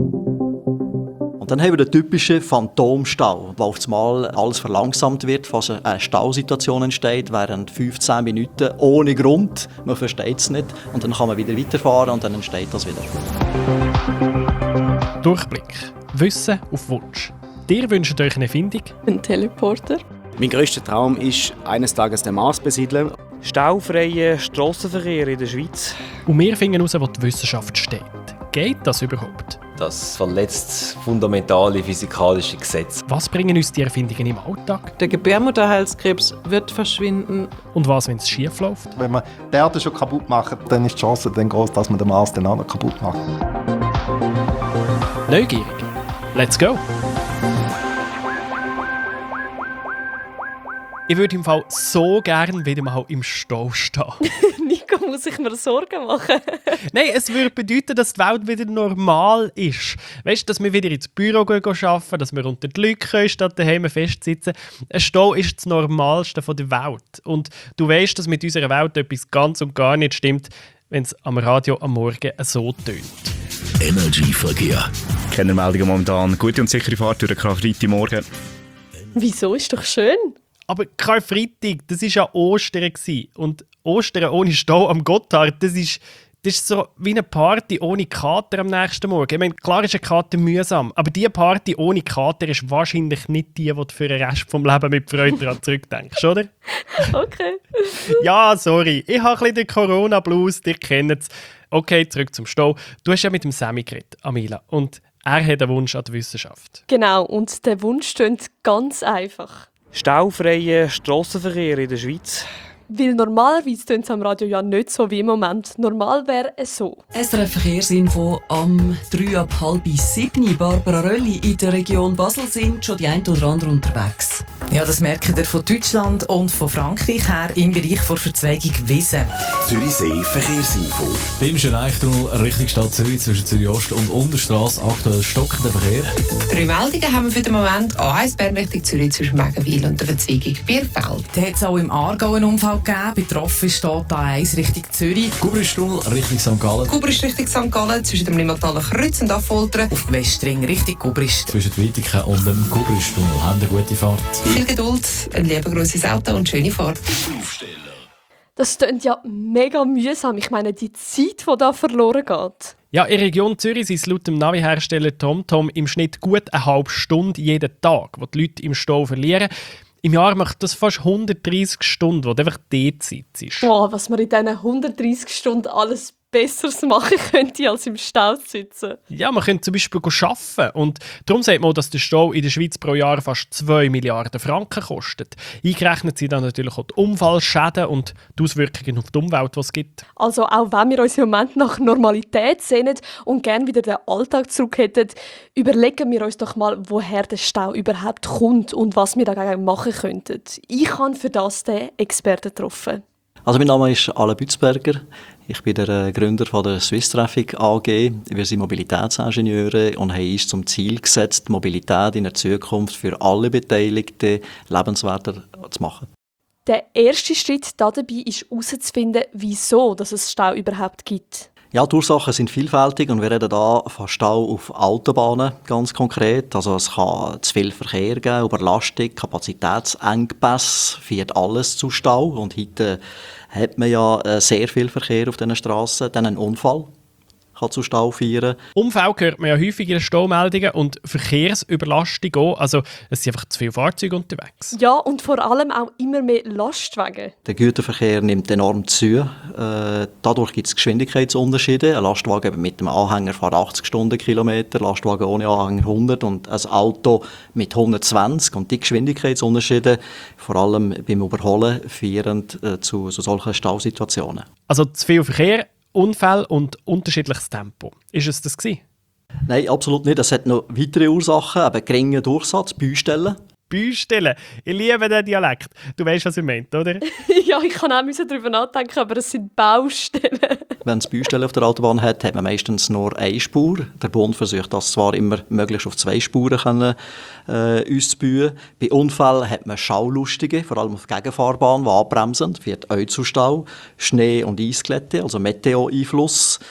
Und dann haben wir den typischen Phantomstau, wo auf einmal alles verlangsamt wird, fast eine Stausituation entsteht, während 15 Minuten ohne Grund. Man versteht es nicht. Und dann kann man wieder weiterfahren und dann entsteht das wieder. Durchblick. Wissen auf Wunsch. Ihr wünscht euch eine Erfindung? Ein Teleporter. Mein grösster Traum ist, eines Tages den Mars besiedeln. Staufreier Strassenverkehr in der Schweiz. Und wir finden heraus, wo die Wissenschaft steht. Geht das überhaupt? Das verletzt fundamentale physikalische Gesetze. Was bringen uns die Erfindungen im Alltag? Der Gebärmutterhalskrebs wird verschwinden. Und was, wenn es schief läuft? Wenn man die Erde schon kaputt macht, dann ist die Chance dann groß, dass man den Mars dann auch noch kaputt macht. Neugierig. Let's go! Ich würde im Fall so gerne wieder mal im Stau stehen. Nico, muss ich mir Sorgen machen? Nein, es würde bedeuten, dass die Welt wieder normal ist. Weißt du, dass wir wieder ins Büro arbeiten, dass wir unter die Leute können, statt daheim festsitzen. Ein Stau ist das Normalste der Welt. Und du weißt, dass mit unserer Welt etwas ganz und gar nicht stimmt, wenn es am Radio am Morgen so tönt. Energy-Verkehr. Kennermeldungen momentan. Gute und sichere Fahrt durch den Karfreitagmorgen. Wieso? Ist doch schön. Aber Karfreitag, das war ja Ostern. Und Ostern ohne Stau am Gotthard, das ist so wie eine Party ohne Kater am nächsten Morgen. Ich meine, klar ist eine Kater mühsam, aber diese Party ohne Kater ist wahrscheinlich nicht die du für den Rest des Lebens mit Freude daran zurückdenkst, oder? Okay. Ja, sorry, ich habe ein bisschen den Corona-Blues, ihr kennt es. Okay, zurück zum Stau. Du hast ja mit dem Sammy geredet, Amila, und er hat einen Wunsch an die Wissenschaft. Genau, und der Wunsch klingt ganz einfach. Staufreier Strassenverkehr in der Schweiz. Weil normalerweise tönt es am Radio ja nicht so wie im Moment. Normal wäre es so. SRF Verkehrsinfo am 6:30. Barbara Rölli, in der Region Basel sind schon die ein oder anderen unterwegs. Ja, das merken wir von Deutschland und von Frankreich her im Bereich der Verzweigung Wiesen. Zürichsee Verkehrsinfo. Beim Schöneichtunnel Richtung Stadt Zürich zwischen Zürich Ost und Unterstrasse aktuell stockender Verkehr. 3 Meldungen haben wir für den Moment. A1 Bern Richtung Zürich zwischen Megenwil und der Verzweigung Bierfeld. Da hat es auch im Aargau einen Unfall gegeben. Betroffen steht A1 Richtung Zürich. Gubristunnel Richtung St. Gallen. Gubrist Richtung St. Gallen zwischen dem Limmatalen Kreuz und Affoltern. Auf Westring Richtung Gubrist. Zwischen Witiken und dem Gubristunnel haben eine gute Fahrt. Viel Geduld, ein liebegrosses Auto und schöne Fahrt. Das klingt ja mega mühsam. Ich meine, die Zeit, die da verloren geht. Ja, in der Region Zürich sind es laut dem Navi-Hersteller TomTom im Schnitt gut eine halbe Stunde jeden Tag, wo die Leute im Stau verlieren. Im Jahr macht das fast 130 Stunden, wo einfach die Zeit ist. Boah, was man in diesen 130 Stunden alles Besseres machen könnte, als im Stau zu sitzen. Ja, man könnte zum Beispiel arbeiten. Und darum sagt man, dass der Stau in der Schweiz pro Jahr fast 2 Milliarden Franken kostet. Eingerechnet sind dann natürlich auch die Unfallschäden und die Auswirkungen auf die Umwelt, die es gibt. Also auch wenn wir uns im Moment nach Normalität sehnen und gerne wieder den Alltag zurück hätten, überlegen wir uns doch mal, woher der Stau überhaupt kommt und was wir dagegen machen könnten. Ich habe für das den Experten getroffen. Also mein Name ist Alain Bützberger. Ich bin der Gründer von der Swiss Traffic AG. Wir sind Mobilitätsingenieure und haben uns zum Ziel gesetzt, die Mobilität in der Zukunft für alle Beteiligten lebenswerter zu machen. Der erste Schritt dabei ist herauszufinden, wieso es Stau überhaupt gibt. Ja, die Ursachen sind vielfältig und wir reden hier von Stau auf Autobahnen ganz konkret. Also es kann zu viel Verkehr geben, Überlastung, Kapazitätsengpässe, führt alles zu Stau. Und heute hat man ja sehr viel Verkehr auf diesen Strassen. Dann ein Unfall kann zu Stau führen. Unfälle hört man ja häufig in den Staumeldungen und Verkehrsüberlastung auch. Also es sind einfach zu viele Fahrzeuge unterwegs. Ja, und vor allem auch immer mehr Lastwagen. Der Güterverkehr nimmt enorm zu. Dadurch gibt es Geschwindigkeitsunterschiede. Ein Lastwagen mit einem Anhänger fährt 80 Stundenkilometer, Lastwagen ohne Anhänger 100 und ein Auto mit 120. Und die Geschwindigkeitsunterschiede, vor allem beim Überholen, führen zu solchen Stausituationen. Also zu viel Verkehr, Unfälle und unterschiedliches Tempo. Ist es das gewesen? Nein, absolut nicht. Es hat noch weitere Ursachen, eben geringer Durchsatz, Baustellen. Baustellen? Ich liebe den Dialekt. Du weißt, was ich meine, oder? Ja, ich kann auch darüber nachdenken, aber es sind Baustellen. Wenn es Baustellen auf der Autobahn hat man meistens nur eine Spur. Der Bund versucht das zwar immer möglichst auf 2 Spuren auszubauen. Bei Unfällen hat man Schaulustige, vor allem auf der Gegenfahrbahn, die abbremsen, führt auch zu Stau. Schnee- und Eisglätte, also Meteo-Einfluss.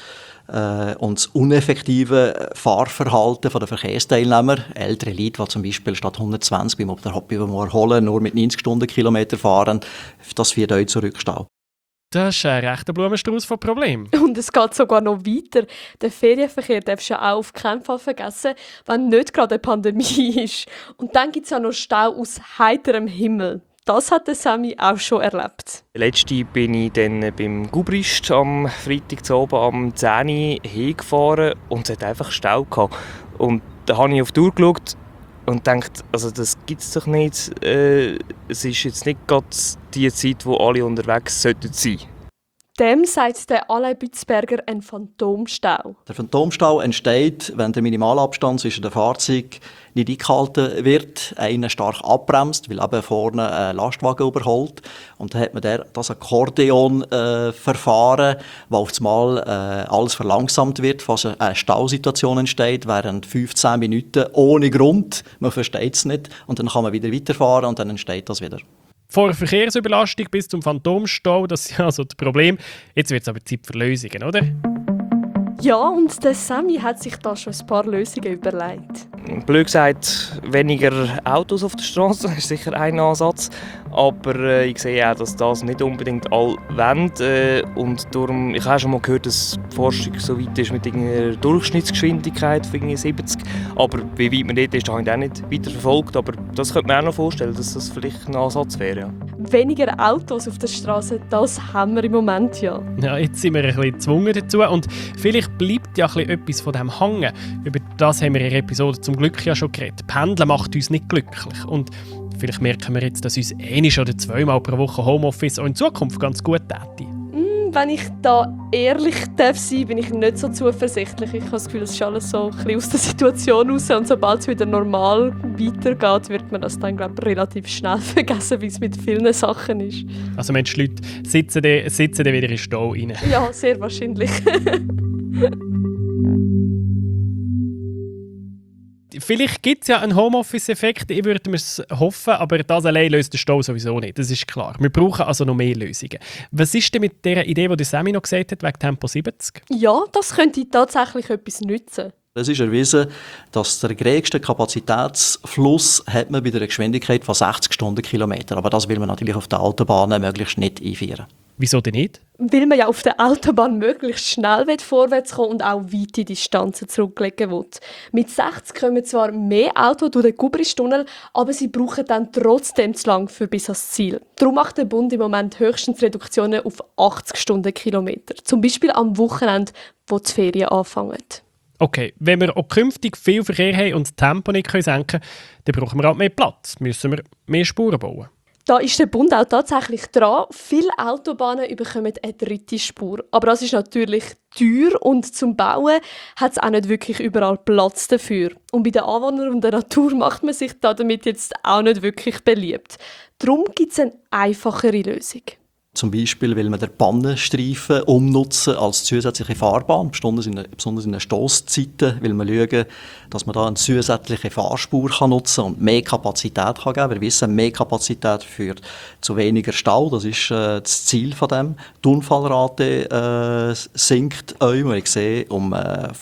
Und das uneffektive Fahrverhalten der Verkehrsteilnehmer, ältere Leute, die zum Beispiel statt 120 beim Überholen nur mit 90 Stundenkilometer fahren, das führt auch zu Rückstau. Das ist ein rechter Blumenstrauß von Problemen. Und es geht sogar noch weiter. Den Ferienverkehr darfst du ja auch auf keinen Fall vergessen, wenn nicht gerade eine Pandemie ist. Und dann gibt es ja noch Stau aus heiterem Himmel. Das hat der Sammy auch schon erlebt. Letzte bin ich dann beim Gubrist am Freitag zu oben am 10 Uhr hingefahren und es hat einfach Stau gehabt. Und da habe ich auf die Uhr geschaut und gedacht, also das gibt es doch nicht. Es ist jetzt nicht gerade die Zeit, wo alle unterwegs sein sollten. Dem sagt der Alain Bützberger ein Phantomstau. Der Phantomstau entsteht, wenn der Minimalabstand zwischen den Fahrzeugen nicht eingehalten wird, einer stark abbremst, weil eben vorne ein Lastwagen überholt. Und dann hat man das Akkordeon-Verfahren, wo auf einmal alles verlangsamt wird, fast eine Stausituation entsteht, während 15 Minuten ohne Grund. Man versteht es nicht. Und dann kann man wieder weiterfahren und dann entsteht das wieder. Vor Verkehrsüberlastung bis zum Phantomstau, das ist ja also das Problem. Jetzt wird es aber Zeit für Lösungen, oder? Ja, und der Sammy hat sich da schon ein paar Lösungen überlegt. Blöd gesagt, weniger Autos auf der Straße ist sicher ein Ansatz. Aber ich sehe auch, dass das nicht unbedingt alle wollen. Und darum, ich habe schon mal gehört, dass die Forschung so weit ist mit einer Durchschnittsgeschwindigkeit von 70. Aber wie weit man dort ist, habe ich auch nicht weiter verfolgt. Aber das könnte man auch noch vorstellen, dass das vielleicht ein Ansatz wäre. Ja. Weniger Autos auf der Straße, das haben wir im Moment ja. Ja, jetzt sind wir ein bisschen gezwungen dazu. Und vielleicht bleibt ja etwas von dem hängen. Über das haben wir in der Episode zum Glück ja schon geredet. Pendeln macht uns nicht glücklich. Und vielleicht merken wir jetzt, dass uns einmal oder zweimal pro Woche Homeoffice auch in Zukunft ganz gut täte. Wenn ich da ehrlich darf sein, bin ich nicht so zuversichtlich. Ich habe das Gefühl, es ist alles so ein bisschen aus der Situation raus. Und sobald es wieder normal weitergeht, wird man das dann, glaube ich, relativ schnell vergessen, wie es mit vielen Sachen ist. Also Mensch, die Leute sitzen dann wieder in den Stau rein. Ja, sehr wahrscheinlich. Vielleicht gibt es ja einen Homeoffice-Effekt, ich würde mir es hoffen, aber das allein löst den Stau sowieso nicht, das ist klar. Wir brauchen also noch mehr Lösungen. Was ist denn mit der Idee, die Sammy noch gesagt hat, wegen Tempo 70? Ja, das könnte tatsächlich etwas nützen. Es ist erwiesen, dass der geringste Kapazitätsfluss hat man bei einer Geschwindigkeit von 60 Stundenkilometer. Aber das will man natürlich auf den Autobahnen möglichst nicht einführen. Wieso denn nicht? Weil man ja auf der Autobahn möglichst schnell vorwärts kommen und auch weite Distanzen zurücklegen will. Mit 60 kommen zwar mehr Autos durch den Gubristunnel, aber sie brauchen dann trotzdem zu lang für bis ans Ziel. Darum macht der Bund im Moment höchstens Reduktionen auf 80 Stundenkilometer. Zum Beispiel am Wochenende, wo die Ferien anfangen. Okay, wenn wir auch künftig viel Verkehr haben und das Tempo nicht senken können, dann brauchen wir halt mehr Platz. Müssen wir mehr Spuren bauen. Da ist der Bund auch tatsächlich dran. Viele Autobahnen bekommen eine dritte Spur. Aber das ist natürlich teuer und zum Bauen hat es auch nicht wirklich überall Platz dafür. Und bei den Anwohnern und der Natur macht man sich damit jetzt auch nicht wirklich beliebt. Darum gibt es eine einfachere Lösung. Zum Beispiel will man den Pannenstreifen umnutzen als zusätzliche Fahrbahn, besonders in den Stosszeiten, will man schauen, dass man da eine zusätzliche Fahrspur nutzen kann und mehr Kapazität geben kann. Wir wissen, mehr Kapazität führt zu weniger Stau, das ist das Ziel von dem. Die Unfallrate sinkt auch, wie ich sehe, um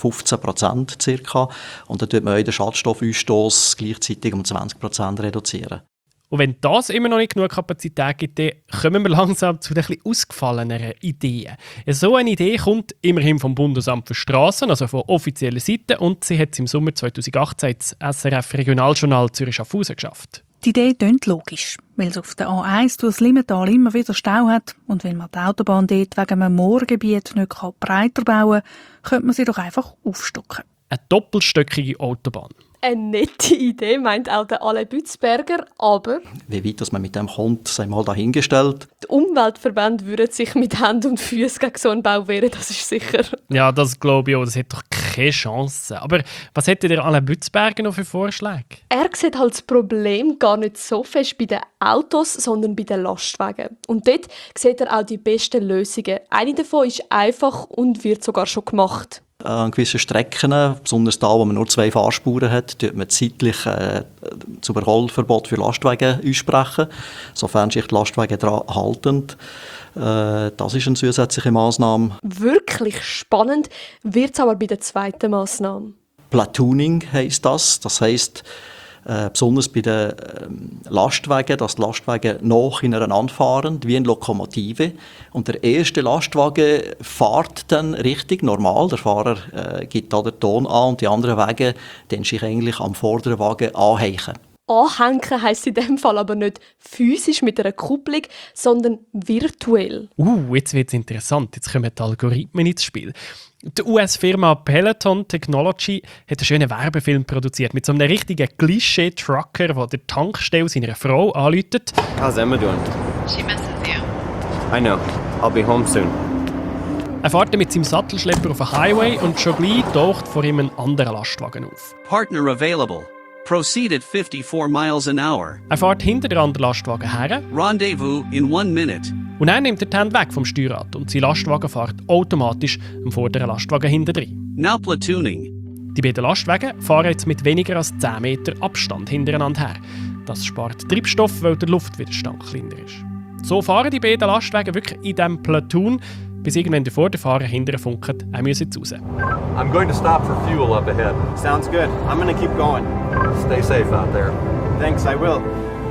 15% circa. Und dann tut man auch den Schadstoffausstoß gleichzeitig um 20% reduzieren. Und wenn das immer noch nicht genug Kapazität gibt, dann kommen wir langsam zu den etwas ausgefalleneren Ideen. So eine Idee kommt immerhin vom Bundesamt für Strassen, also von offizieller Seite, und sie hat es im Sommer 2018 ins SRF Regionaljournal Zürich-Schaffhausen geschafft. Die Idee klingt logisch, weil es auf der A1 durch das Limmental immer wieder Stau hat und weil man die Autobahn dort wegen einem Moorgebiet nicht breiter bauen kann, könnte man sie doch einfach aufstocken. Eine doppelstöckige Autobahn. Eine nette Idee, meint auch der Alain Bützberger, aber wie weit dass man mit dem kommt, sei mal dahingestellt. Die Umweltverbände würden sich mit Händen und Füßen gegen so einen Bau wehren, das ist sicher. Ja, das glaube ich auch, das hat doch keine Chance. Aber was hätte der Alain Bützberger noch für Vorschläge? Er sieht halt das Problem gar nicht so fest bei den Autos, sondern bei den Lastwagen. Und dort sieht er auch die besten Lösungen. Eine davon ist einfach und wird sogar schon gemacht. An gewissen Strecken, besonders da, wo man nur 2 Fahrspuren hat, tut man zeitlich das Überholverbot für Lastwagen aussprechen, sofern sich die Lastwagen daran halten. Das ist eine zusätzliche Massnahme. Wirklich spannend wird es aber bei der zweiten Massnahme. Platooning heisst das. Das heisst, besonders bei den Lastwagen, dass die Lastwagen nach ineinander fahren, wie eine Lokomotive. Und der erste Lastwagen fährt dann richtig normal. Der Fahrer gibt da den Ton an und die anderen Wagen den sich eigentlich am vorderen Wagen anhängen. Anhängen heisst in dem Fall aber nicht physisch mit einer Kupplung, sondern virtuell. Jetzt wird es interessant. Jetzt kommen die Algorithmen ins Spiel. Die US-Firma Peloton Technology hat einen schönen Werbefilm produziert mit so einem richtigen Klischee-Trucker, der die Tankstelle seiner Frau anläutet. How's Emma doing? She misses you. I know. I'll be home soon. Er fährt mit seinem Sattelschlepper auf den Highway und schon gleich taucht vor ihm ein anderer Lastwagen auf. Partner available. Proceed at 54 miles an hour. Er fährt hinter den anderen Lastwagen her. Rendezvous in 1 minute. Und er nimmt die Hände weg vom Steuerrad und sein Lastwagen fährt automatisch am vorderen Lastwagen hinterdrein. Now platooning. Die beiden Lastwagen fahren jetzt mit weniger als 10 Meter Abstand hintereinander her. Das spart Treibstoff, weil der Luftwiderstand kleiner ist. So fahren die beiden Lastwagen wirklich in diesem Platoon, bis irgendwann der Vorderfahrer hinterher funkt, er muss jetzt raus. I'm going to stop for fuel up ahead. Sounds good. I'm going to keep going. Stay safe out there. Thanks, I will.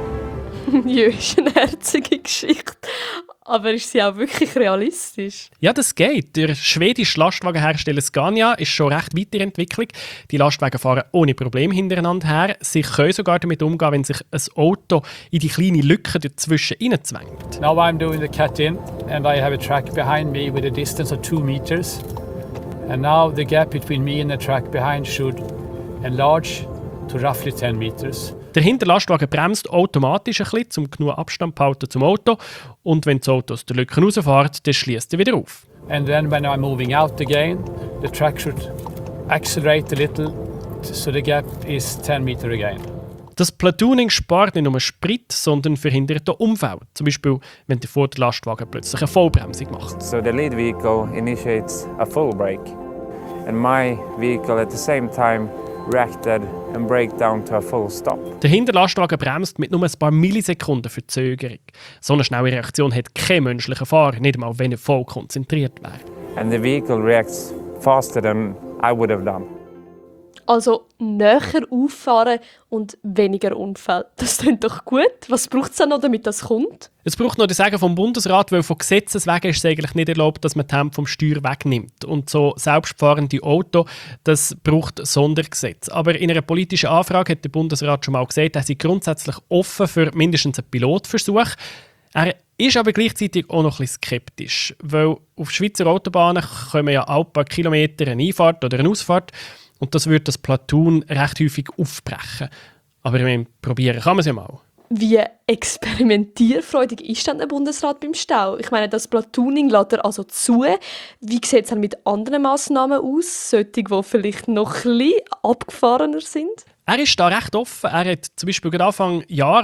Ja, ist eine herzige Geschichte. Aber ist sie auch wirklich realistisch? Ja, das geht. Der schwedische Lastwagenhersteller Scania ist schon recht weiterentwickelt. Die Lastwagen fahren ohne Probleme hintereinander her. Sie können sogar damit umgehen, wenn sich ein Auto in die kleine Lücke dazwischen hineinzwängt. Now I'm doing the cut-in and I have a track behind me with a distance of 2 meters. And now the gap between me and the track behind should enlarge to roughly 10 meters. Der Hinterlastwagen bremst automatisch ein bisschen, um genug Abstand zu halten zum Auto. Und wenn das Auto aus der Lücke rausfährt, dann schließt er wieder auf. And then when I'm moving out again, the track should accelerate a little, so the gap is 10 meters again. Das Platooning spart nicht nur Sprit, sondern verhindert auch Unfälle. Zum Beispiel, wenn der Vorderlastwagen plötzlich eine Vollbremsung macht. So the lead vehicle initiates a full brake, and my vehicle at the same time reacted and brake down to a full stop. Der Hinterlastwagen bremst mit nur ein paar Millisekunden Verzögerung. So eine schnelle Reaktion hat kein menschlicher Fahrer, nicht einmal wenn er voll konzentriert wäre. And the vehicle reacts faster than I would have done. Also näher auffahren und weniger Unfälle. Das klingt doch gut. Was braucht es dann noch, damit das kommt? Es braucht noch das Sagen vom Bundesrat, weil von Gesetzes wegen ist es eigentlich nicht erlaubt, dass man die Hände vom Steuer wegnimmt. Und so selbstfahrende Auto, das braucht Sondergesetz. Aber in einer politischen Anfrage hat der Bundesrat schon mal gesagt, er sei grundsätzlich offen für mindestens einen Pilotversuch. Er ist aber gleichzeitig auch noch ein bisschen skeptisch, weil auf Schweizer Autobahnen kommen ja alle paar Kilometer eine Einfahrt oder eine Ausfahrt. Und das würde das Platoon recht häufig aufbrechen. Aber probieren kann man es ja mal. Wie experimentierfreudig ist dann der Bundesrat beim Stau? Ich meine, das Platooning lässt er also zu. Wie sieht es dann mit anderen Massnahmen aus? Solche, die vielleicht noch ein bisschen abgefahrener sind? Er ist da recht offen. Er hat zum Beispiel Anfang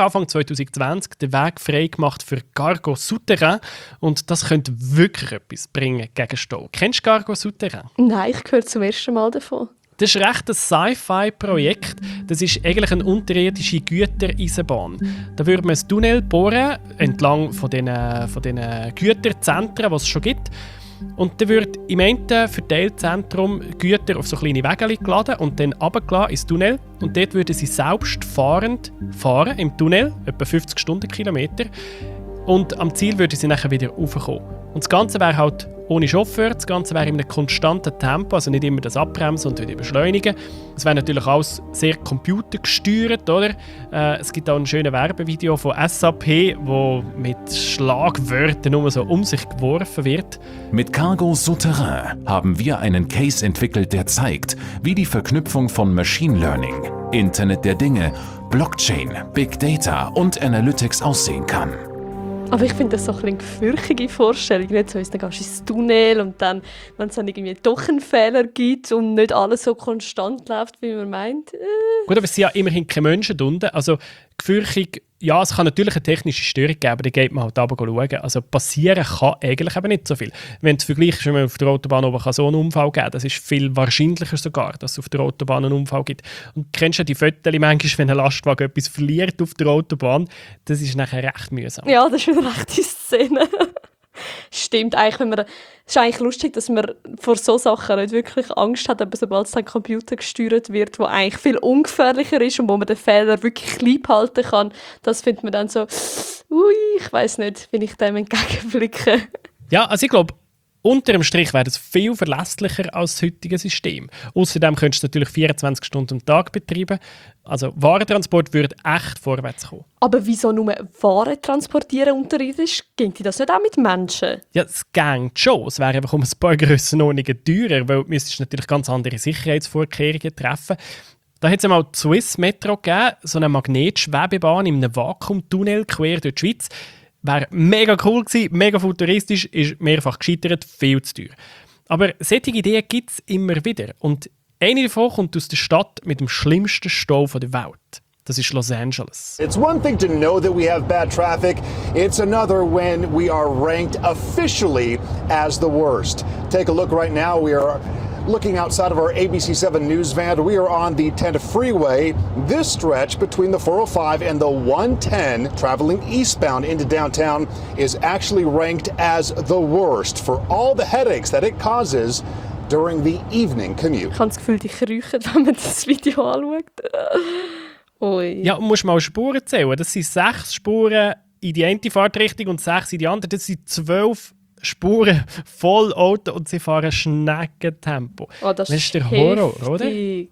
2020 den Weg frei gemacht für Cargo Souterrain. Und das könnte wirklich etwas bringen gegen Stau. Kennst du Cargo Souterrain? Nein, ich höre zum ersten Mal davon. Das ist recht ein Sci-Fi-Projekt. Das ist eigentlich eine unterirdische Gütereisenbahn. Da würde man ein Tunnel bohren, entlang von den Güterzentren, die es schon gibt. Und dann wird im einen Verteilzentrum Güter auf so kleine Wege geladen und dann runtergeladen ins Tunnel. Und dort würden sie selbstfahrend fahren im Tunnel, etwa 50 Stundenkilometer. Und am Ziel würden sie nachher wieder raufkommen. Und das Ganze wäre halt ohne Chauffeur, das Ganze wäre in einem konstanten Tempo, also nicht immer das Abbremsen und wieder beschleunigen. Es wäre natürlich alles sehr computergesteuert, oder? Es gibt auch ein schönes Werbevideo von SAP, wo mit Schlagwörtern nur so um sich geworfen wird. Mit Cargo Souterrain haben wir einen Case entwickelt, der zeigt, wie die Verknüpfung von Machine Learning, Internet der Dinge, Blockchain, Big Data und Analytics aussehen kann. Aber ich finde das so eine gefürchtige Vorstellung. Nicht so, dann gehst du ins Tunnel und dann, wenn es dann irgendwie doch einen Fehler gibt und nicht alles so konstant läuft, wie man meint. Gut, aber es sind ja immerhin keine Menschen unten. Also die Gefürchtung ja, es kann natürlich eine technische Störung geben, aber da geht man halt runter schauen. Also passieren kann eigentlich eben nicht so viel. Wenn du vergleichst, wenn man auf der Autobahn oben so einen Unfall geben kann, das ist viel wahrscheinlicher sogar, dass es auf der Autobahn einen Unfall gibt. Und du kennst ja die Fotos manchmal, wenn ein Lastwagen etwas verliert auf der Autobahn, das ist nachher recht mühsam. Ja, das ist eine rechte Szene. Stimmt, eigentlich, es ist eigentlich lustig, dass man vor solchen Sachen nicht wirklich Angst hat, aber sobald es dann Computer gesteuert wird, wo eigentlich viel ungefährlicher ist und wo man den Fehler wirklich klein halten kann, das findet man dann so, ui, ich weiss nicht, wenn ich dem entgegenblicke. Ja, also ich glaube, unter dem Strich wäre das viel verlässlicher als das heutige System. Außerdem könntest du es natürlich 24 Stunden am Tag betreiben. Also Warentransport würde echt vorwärts kommen. Aber wieso nur Waren transportieren unterirdisch? Ginge das nicht auch mit Menschen? Ja, es geht schon. Es wäre einfach um ein paar Grössenordnungen teurer, weil du müsstest natürlich ganz andere Sicherheitsvorkehrungen treffen. Da hat es einmal die Swiss Metro gegeben, so eine Magnetschwebebahn in einem Vakuumtunnel quer durch die Schweiz. Wäre mega cool gewesen, mega futuristisch, ist mehrfach gescheitert, viel zu teuer. Aber solche Ideen gibt es immer wieder. Und eine davon kommt aus der Stadt mit dem schlimmsten Stau der Welt. Das ist Los Angeles. It's one thing to know that we have bad traffic. It's another when we are ranked officially as the worst. Take a look right now. We are looking outside of our ABC7 news van. We are on the 10 freeway. This stretch between the 405 and the 110 traveling eastbound into downtown is actually ranked as the worst for all the headaches that it causes during the evening commute. Ich habe das Gefühl, die kriechen, wenn man das Video anschaut. Ui. Ja, und musst mal Spuren zählen. Das sind 6 Spuren in die eine Fahrtrichtung und 6 in die andere. Das sind 12 Spuren voll Auto und sie fahren Schneckentempo. Oh, das ist der Horror, oder? Die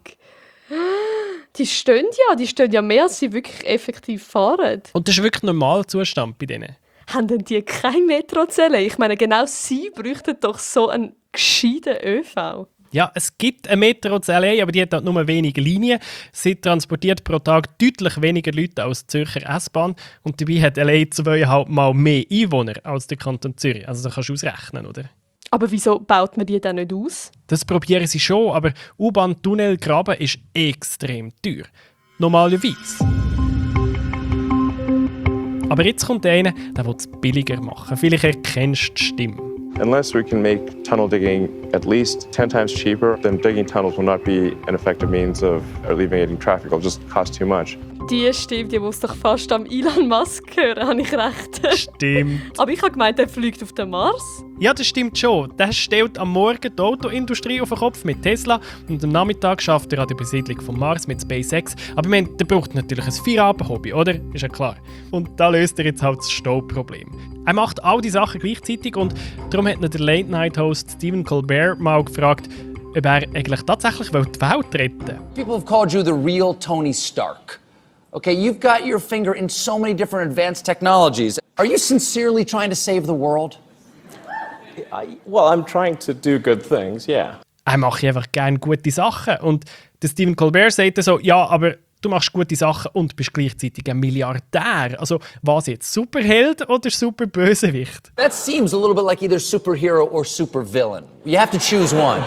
stehen ja mehr, als sie wirklich effektiv fahren. Und das ist wirklich ein normaler Zustand bei denen. Haben denn die keine Metrozelle? Ich meine, genau sie bräuchten doch so einen gescheiten ÖV. Ja, es gibt eine Metro zu LA, aber die hat halt nur wenige Linien. Sie transportiert pro Tag deutlich weniger Leute als die Zürcher S-Bahn. Und dabei hat LA 2,5 Mal mehr Einwohner als der Kanton Zürich. Also das kannst du ausrechnen, oder? Aber wieso baut man die dann nicht aus? Das probieren sie schon, aber U-Bahn-Tunnel graben ist extrem teuer. Normalerweise. Aber jetzt kommt einer, der will es billiger machen. Vielleicht erkennst du die Stimme. Unless we can make tunnel digging at least 10 times cheaper, then digging tunnels will not be an effective means of alleviating traffic. It'll just cost too much. Die Stimme, die muss doch fast am Elon Musk hören, habe ich recht? Stimmt. Aber ich habe gemeint, er fliegt auf den Mars. Ja, das stimmt schon. Der stellt am Morgen die Autoindustrie auf den Kopf mit Tesla und am Nachmittag schafft er an der Besiedlung vom Mars mit SpaceX. Aber ich meine, der braucht natürlich ein Feierabend-Hobby, oder? Ist ja klar. Und da löst er jetzt halt das Stauproblem. Er macht all die Sachen gleichzeitig und darum hat ihn der Late-Night-Host Stephen Colbert mal gefragt, ob er eigentlich tatsächlich die Welt retten will. People have called you the real Tony Stark. Okay, you've got your finger in so many different advanced technologies. Are you sincerely trying to save the world? Well, I'm trying to do good things, yeah. Er macht einfach gerne gute Sachen. Und der Stephen Colbert sagt so, ja, aber du machst gute Sachen und bist gleichzeitig ein Milliardär. Also, was jetzt, Superheld oder Superbösewicht? That seems a little bit like either superhero or supervillain. You have to choose one.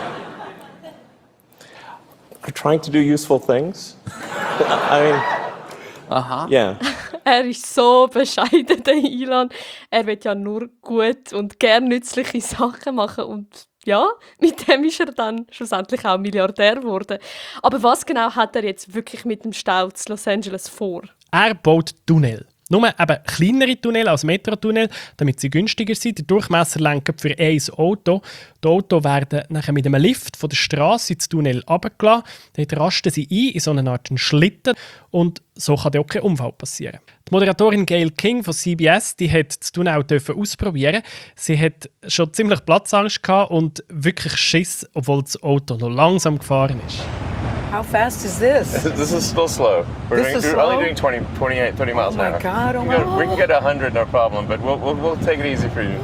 I'm trying to do useful things. I mean... Aha. Yeah. Er ist so bescheiden, der Elon. Er will ja nur gut und gern nützliche Sachen machen. Und ja, mit dem ist er dann schlussendlich auch Milliardär geworden. Aber was genau hat er jetzt wirklich mit dem Stau zu Los Angeles vor? Er baut Tunnel. Nur eben kleinere Tunnel als Metrotunnel, damit sie günstiger sind. Der Durchmesser lenkt für ein Auto. Die Autos werden nachher mit einem Lift von der Straße ins Tunnel runtergelassen. Dort rasten sie ein in so eine Art Schlitten. Und so kann auch kein Unfall passieren. Die Moderatorin Gayle King von CBS, die hat das Tunnel ausprobieren. Sie hat schon ziemlich Platzangst gehabt und wirklich Schiss, obwohl das Auto noch langsam gefahren ist. How fast is this? This is still slow. We're only doing 28, 30 miles an hour. Oh my God, oh my God. We can get 100, no problem, but we'll take it easy for you.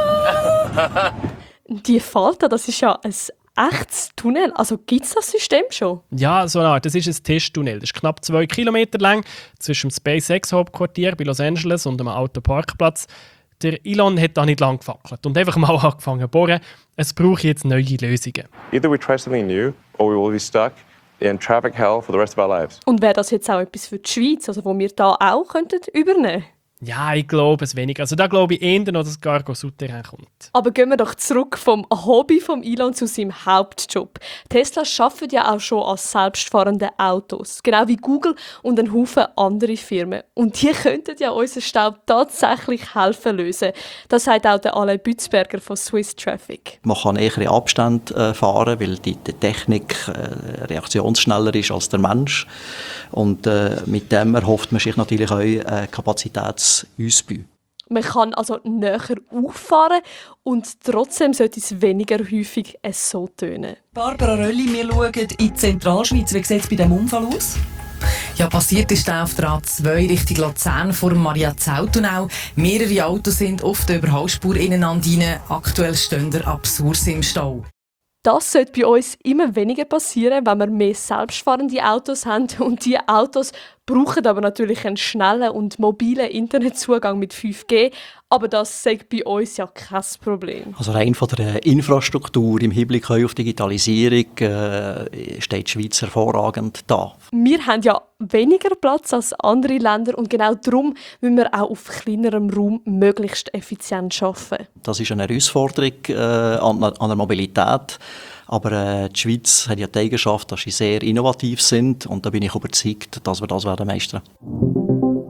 Die Falta, das ist ja ein echtes Tunnel. Also gibt es das System schon? Ja, so eine Art. Das ist ein Testtunnel. Das ist knapp 2 Kilometer lang zwischen dem SpaceX-Hauptquartier bei Los Angeles und einem Autoparkplatz. Der Elon hat da nicht lang gefackelt und einfach mal angefangen zu bohren. Es braucht jetzt neue Lösungen. Either we try something new or we will be stuck in traffic hell for the rest of our lives. Und wäre das jetzt auch etwas für die Schweiz, also wo wir da auch könnten übernehmen? Ja, ich glaube es weniger. Also da glaube ich eher noch, dass Cargo Souterrain kommt. Aber gehen wir doch zurück vom Hobby von Elon zu seinem Hauptjob. Tesla arbeitet ja auch schon an selbstfahrenden Autos, genau wie Google und ein Haufen andere Firmen. Und die könnten ja unseren Staub tatsächlich helfen lösen. Das sagt auch der Alain Bützberger von Swiss Traffic. Man kann eher in Abstand fahren, weil die Technik reaktionsschneller ist als der Mensch. Und mit dem erhofft man sich natürlich auch Kapazitätsausbau. Man kann also näher auffahren und trotzdem sollte es weniger häufig so tönen. Barbara Rölli, wir schauen in die Zentralschweiz. Wie sieht es bei diesem Unfall aus? Ja, passiert ist der auf der A2 Richtung Luzern vor dem Maria-Zau-Tunnel. Mehrere Autos sind auf der Überholspur ineinander rein. Aktuell stehen der Absurs im Stau. Das sollte bei uns immer weniger passieren, wenn wir mehr selbstfahrende Autos haben. Und diese Autos brauchen aber natürlich einen schnellen und mobilen Internetzugang mit 5G. Aber das ist bei uns ja kein Problem. Also rein von der Infrastruktur im Hinblick auf Digitalisierung steht die Schweiz hervorragend da. Wir haben ja weniger Platz als andere Länder und genau darum müssen wir auch auf kleinerem Raum möglichst effizient arbeiten. Das ist eine Herausforderung an der Mobilität. Aber die Schweiz hat ja die Eigenschaft, dass sie sehr innovativ sind und da bin ich überzeugt, dass wir das meistern werden.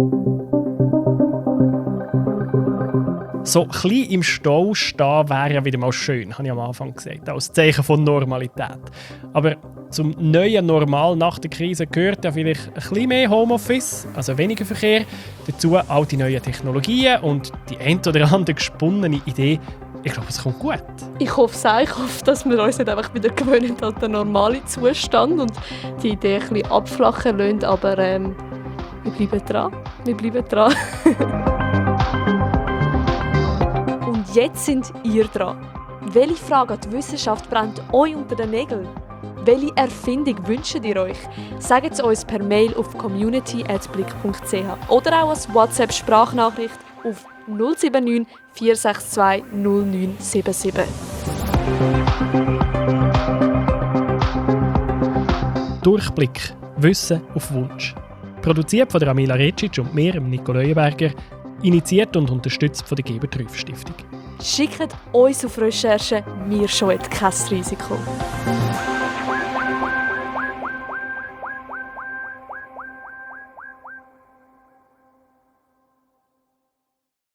So klein im Stau stehen wäre ja wieder mal schön, habe ich am Anfang gesagt, als Zeichen von Normalität. Aber zum neuen Normal nach der Krise gehört ja vielleicht ein bisschen mehr Homeoffice, also weniger Verkehr, dazu all die neuen Technologien und die ein oder andere gesponnene Idee. Ich glaube, es kommt gut. Ich hoffe es auch. Ich hoffe, dass wir uns nicht einfach wieder gewöhnen an den normalen Zustand und die Idee ein bisschen abflachen lassen. Aber wir bleiben dran. Wir bleiben dran. Und jetzt sind ihr dran. Welche Frage an die Wissenschaft brennt euch unter den Nägeln? Welche Erfindung wünscht ihr euch? Sagt es uns per Mail auf community@blick.ch oder auch als WhatsApp-Sprachnachricht auf 079 462 0977. Durchblick. Wissen auf Wunsch. Produziert von der Amila Recic und mir, Nico Leuenberger. Initiiert und unterstützt von der Geber-Trüff-Stiftung. Schickt uns auf Recherche, wir scheuen kein Risiko.